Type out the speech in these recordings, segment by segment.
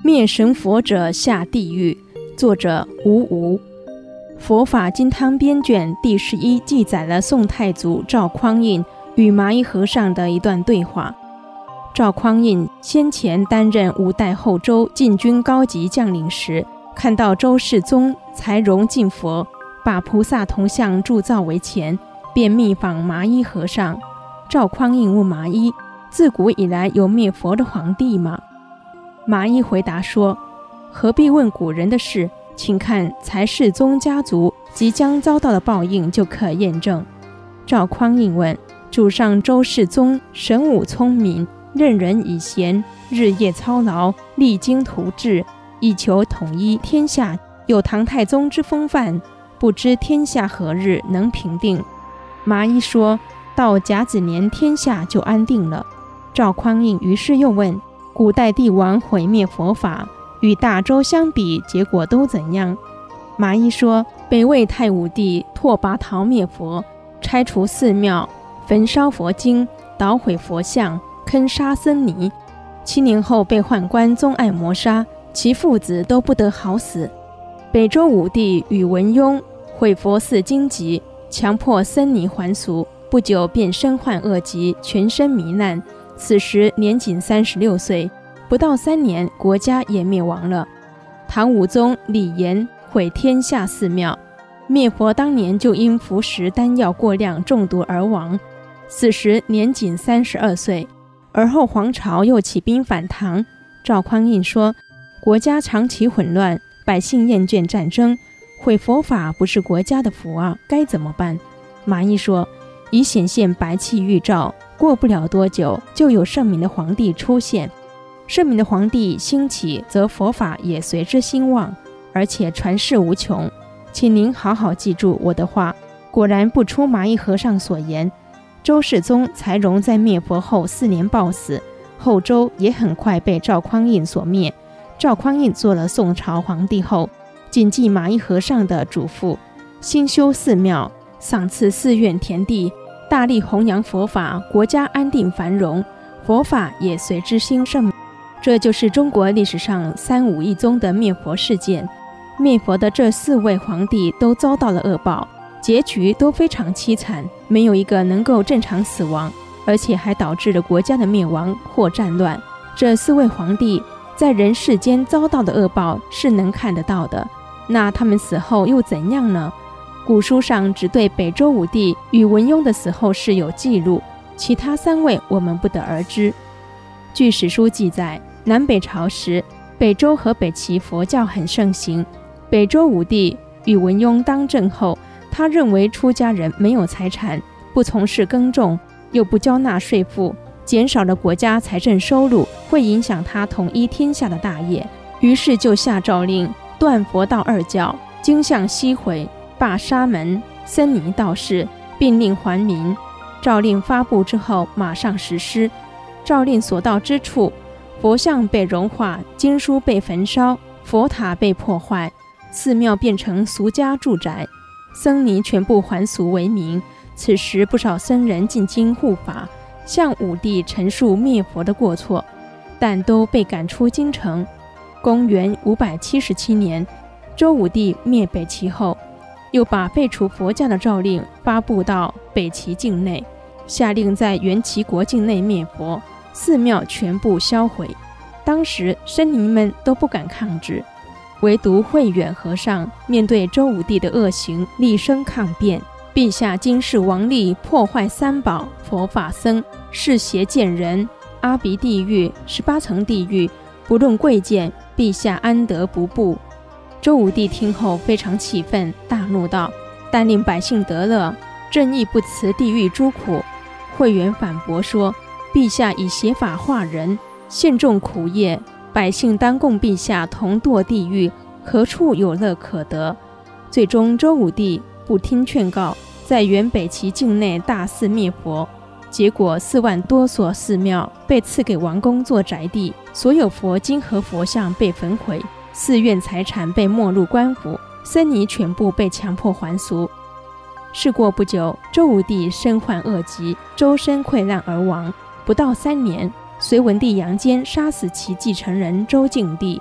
灭神佛者下地狱，作者吴吴。佛法金汤编卷第11记载了宋太祖赵匡胤与麻衣和尚的一段对话。赵匡胤先前担任五代后周禁军高级将领时，看到周世宗才容敬佛，把菩萨铜像铸造为前，便密访麻衣和尚。赵匡胤问麻衣：自古以来有灭佛的皇帝吗？麻衣回答说：何必问古人的事，请看才世宗家族即将遭到的报应就可验证。赵匡胤问：主上周世宗神武聪明，任人以贤，日夜操劳，励精图治，以求统一天下，有唐太宗之风范，不知天下何日能平定？麻衣说：到甲子年天下就安定了。赵匡胤于是又问：古代帝王毁灭佛法，与大周相比，结果都怎样？麻衣说：北魏太武帝拓跋焘灭佛，拆除寺庙，焚烧佛经，捣毁佛像，坑杀僧尼。7年后被宦官宗爱谋杀，其父子都不得好死。北周武帝宇文邕毁佛寺经籍，强迫僧尼还俗，不久便身患恶疾，全身糜烂。此时年仅36岁，不到3年，国家也灭亡了。唐武宗李炎毁天下寺庙，灭佛当年就因服食丹药过量中毒而亡，此时年仅32岁。而后黄巢又起兵反唐。赵匡胤说：国家长期混乱，百姓厌倦战争，毁佛法不是国家的福啊，该怎么办？麻衣说：已显现白气预兆，过不了多久就有圣明的皇帝出现。圣明的皇帝兴起，则佛法也随之兴旺，而且传世无穷。请您好好记住我的话。果然不出麻衣和尚所言，周世宗才容在灭佛后4年暴死，后周也很快被赵匡胤所灭。赵匡胤做了宋朝皇帝后，谨记麻衣和尚的嘱咐，兴修寺庙，赏赐寺院田地，大力弘扬佛法，国家安定繁荣，佛法也随之兴盛。这就是中国历史上3武一宗的灭佛事件。灭佛的这4位皇帝都遭到了恶报，结局都非常凄惨，没有一个能够正常死亡，而且还导致了国家的灭亡或战乱。这4位皇帝在人世间遭到的恶报是能看得到的，那他们死后又怎样呢？古书上只对北周武帝宇文邕的死后事有记录，其他3位我们不得而知。据史书记载，南北朝时，北周和北齐佛教很盛行。北周武帝宇文邕当政后，他认为出家人没有财产，不从事耕种，又不交纳税赋，减少了国家财政收入，会影响他统一天下的大业，于是就下诏令断佛道2教，经像悉毁，罢沙门、僧尼道士，并令还民。诏令发布之后马上实施。诏令所到之处，佛像被融化，经书被焚烧，佛塔被破坏，寺庙变成俗家住宅，僧尼全部还俗为民。此时不少僧人进京护法，向武帝陈述灭佛的过错，但都被赶出京城。公元577年，周武帝灭北齐后，又把废除佛教的诏令发布到北齐境内，下令在原齐国境内灭佛，寺庙全部销毁。当时僧尼们都不敢抗旨，唯独慧远和尚面对周武帝的恶行，厉声抗辩：陛下今世王力破坏3宝，佛法僧是邪见人，阿鼻地狱18层地狱，不论贵贱，陛下安得不怖？周武帝听后非常气愤，大怒道：但令百姓得乐，正义不辞地狱诸苦。慧远反驳说：陛下以邪法化人，现众苦业，百姓当共陛下同堕地狱，何处有乐可得？最终周武帝不听劝告，在原北齐境内大肆灭佛，结果4万多所寺庙被赐给王公做宅地，所有佛经和佛像被焚毁，寺院财产被没入官府，僧尼全部被强迫还俗。事过不久，周武帝身患恶疾，周身溃烂而亡。不到3年，隋文帝杨坚杀死其继承人周敬帝，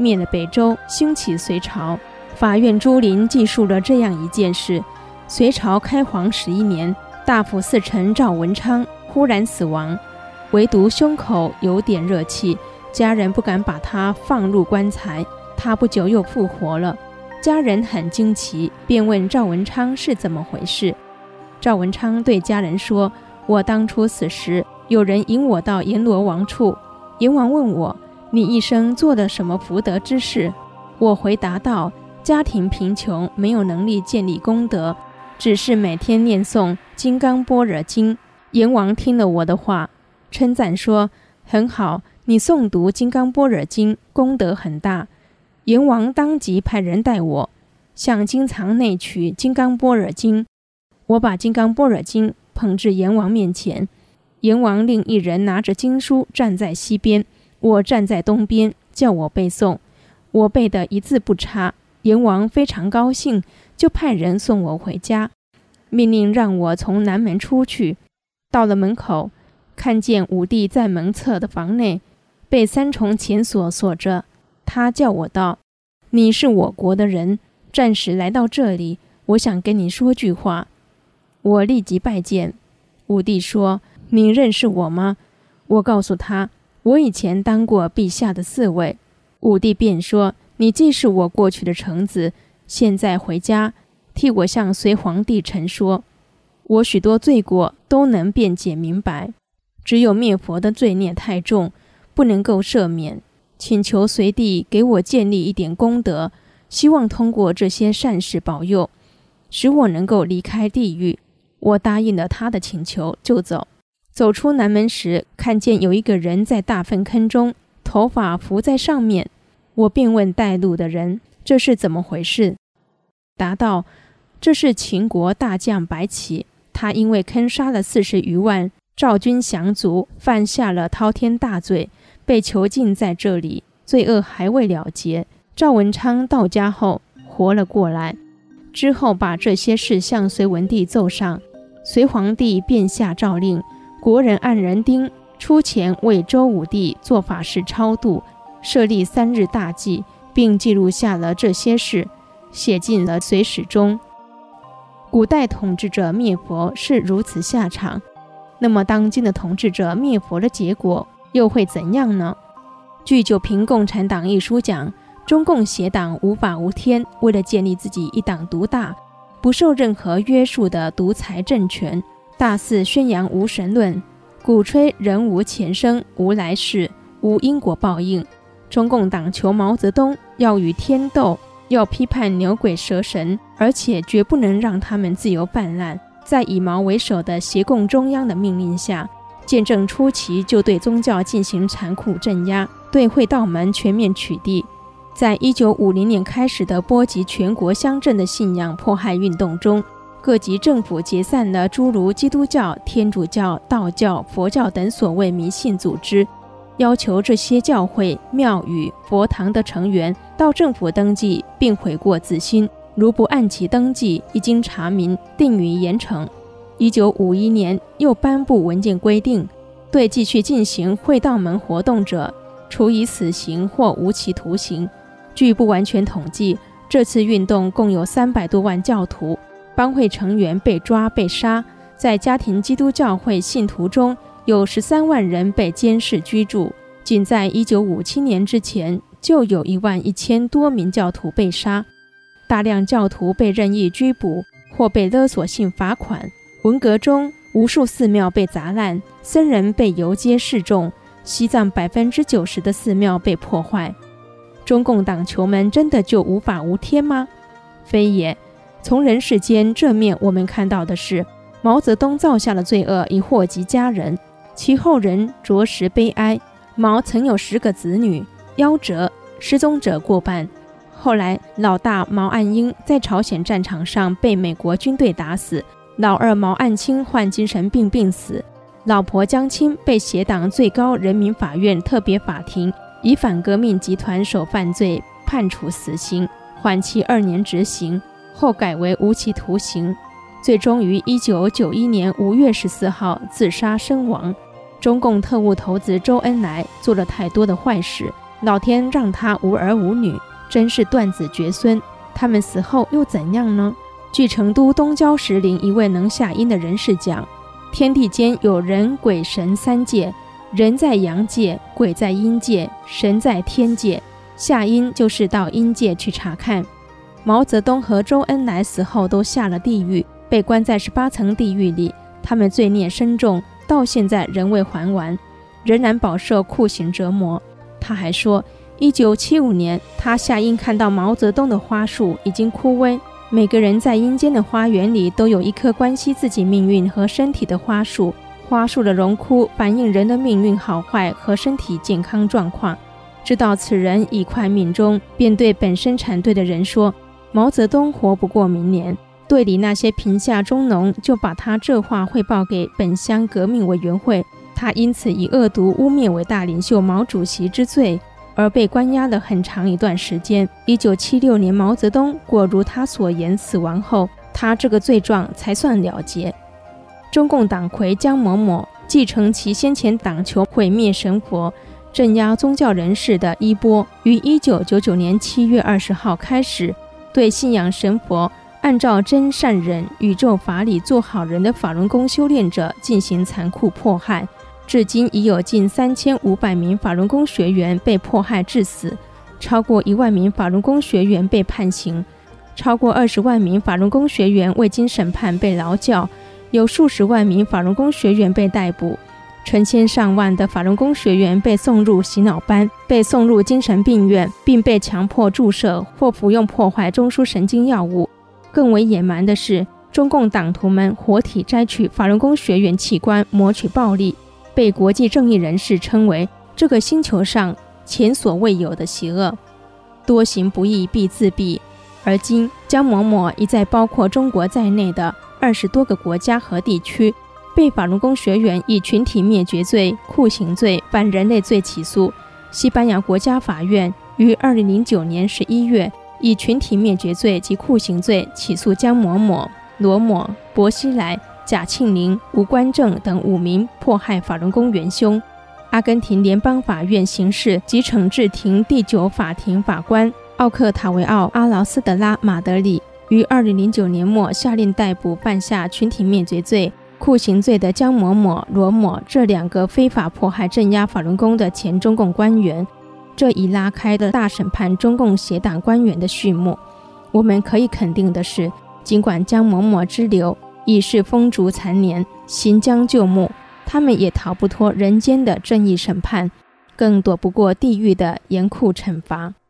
灭了北周，兴起隋朝。法院朱林记述了这样一件事：隋朝开皇11年，大辅四丞赵文昌忽然死亡，唯独胸口有点热气，家人不敢把他放入棺材。他不久又复活了，家人很惊奇，便问赵文昌是怎么回事。赵文昌对家人说：我当初死时，有人引我到阎罗王处，阎王问我：你一生做了什么福德之事？我回答道：家庭贫穷，没有能力建立功德，只是每天念诵金刚般若经。阎王听了我的话，称赞说：很好，你诵读金刚般若经，功德很大。阎王当即派人带我向经藏内取金刚般若经。我把金刚般若经捧至阎王面前，阎王令一人拿着经书站在西边，我站在东边，叫我背诵。我背得一字不差，阎王非常高兴，就派人送我回家，命令让我从南门出去。到了门口，看见武帝在门侧的房内被3重钳锁锁着。他叫我道：你是我国的人，暂时来到这里，我想跟你说句话。我立即拜见。武帝说：你认识我吗？我告诉他：我以前当过陛下的侍卫。武帝便说：你既是我过去的臣子，现在回家替我向隋皇帝陈说，我许多罪过都能辩解明白，只有灭佛的罪孽太重，不能够赦免，请求隋帝给我建立一点功德，希望通过这些善事保佑，使我能够离开地狱。我答应了他的请求，就走。走出南门时，看见有一个人在大粪坑中，头发浮在上面。我便问带路的人：这是怎么回事？答道：这是秦国大将白起，他因为坑杀了40余万赵军降卒，犯下了滔天大罪，被囚禁在这里，罪恶还未了结。赵文昌到家后活了过来，之后把这些事向隋文帝奏上。隋皇帝便下诏令，国人按人丁出钱为周武帝做法事超度，设立3日大祭，并记录下了这些事，写进了隋史中。古代统治者灭佛是如此下场，那么当今的统治者灭佛的结果又会怎样呢？据《九评共产党》一书讲，中共邪党无法无天，为了建立自己一党独大、不受任何约束的独裁政权，大肆宣扬无神论，鼓吹人无前生、无来世、无因果报应。中共党求毛泽东要与天斗，要批判牛鬼蛇神，而且绝不能让他们自由泛滥。在以毛为首的协共中央的命令下，建政初期就对宗教进行残酷镇压，对会道门全面取缔。在1950年开始的波及全国乡镇的信仰迫害运动中，各级政府解散了诸如基督教、天主教、道教、佛教等所谓迷信组织，要求这些教会、庙宇、佛堂的成员到政府登记并悔过自新，如不按期登记，一经查明，定予严惩。1951年又颁布文件规定，对继续进行会道门活动者，处以死刑或无期徒刑。据不完全统计，这次运动共有300多万教徒，帮会成员被抓被杀，在家庭基督教会信徒中有13万人被监视居住。仅在1957年之前，就有11000多名教徒被杀，大量教徒被任意拘捕或被勒索性罚款。文革中，无数寺庙被砸烂，僧人被游街示众，西藏90%的寺庙被破坏。中共党囚们真的就无法无天吗？非也。从人世间正面我们看到的是，毛泽东造下的罪恶已祸及家人，其后人着实悲哀。毛曾有10个子女，夭折、失踪者过半。后来老大毛岸英在朝鲜战场上被美国军队打死，老二毛岸青患精神病病死，老婆江青被协党最高人民法院特别法庭以反革命集团首犯罪判处死刑，缓期2年执行，后改为无期徒刑，最终于1991年5月14号自杀身亡。中共特务头子周恩来做了太多的坏事， 老天让他无儿无女，真是断子绝孙。他们死后又怎样呢？据成都东郊石林一位能下阴的人士讲，天地间有人鬼神三界，人在阳界，鬼在阴界，神在天界。下阴就是到阴界去查看。毛泽东和周恩来死后都下了地狱，被关在18层地狱里，他们罪孽深重，到现在仍未还完，仍然饱受酷刑折磨。他还说1975年他下阴看到毛泽东的花树已经枯萎，每个人在阴间的花园里都有一棵关系自己命运和身体的花树，花树的荣枯反映人的命运好坏和身体健康状况。知道此人已快命终，便对本身产队的人说，毛泽东活不过明年。队里那些贫下中农就把他这话汇报给本乡革命委员会，他因此以恶毒污蔑伟大领袖毛主席之罪而被关押了很长一段时间。1976年毛泽东果如他所言死亡后，他这个罪状才算了结。中共党魁江某某继承其先前党求毁灭神佛、镇压宗教人士的衣钵，于1999年7月20号开始，对信仰神佛、按照真善忍宇宙法理做好人的法轮功修炼者进行残酷迫害。至今已有近3500名法轮功学员被迫害致死，超过1万名法轮功学员被判刑，超过20万名法轮功学员未经审判被劳教，有数十万名法轮功学员被逮捕，成千上万的法轮功学员被送入洗脑班，被送入精神病院，并被强迫注射或服用破坏中枢神经药物。更为野蛮的是，中共党徒们活体摘取法轮功学员器官，谋取暴利，被国际正义人士称为这个星球上前所未有的邪恶。多行不义必自毙，而今江某某已在包括中国在内的20多个国家和地区被法轮功学员以群体灭绝罪、酷刑罪、反人类罪起诉。西班牙国家法院于2009年11月以群体灭绝罪及酷刑罪起诉江某某、罗某、薄熙来、贾庆林、吴官正等5名迫害法轮功元凶。阿根廷联邦法院刑事及惩治庭第9法庭法官奥克塔维奥·阿劳斯德拉·马德里于2009年末下令逮捕犯下群体灭绝罪、酷刑罪的江某某、罗某这2个非法迫害镇压法轮功的前中共官员。这已拉开了大审判中共邪党官员的序幕。我们可以肯定的是，尽管江某某之流已是风烛残年、行将就木，他们也逃不脱人间的正义审判，更躲不过地狱的严酷惩罚。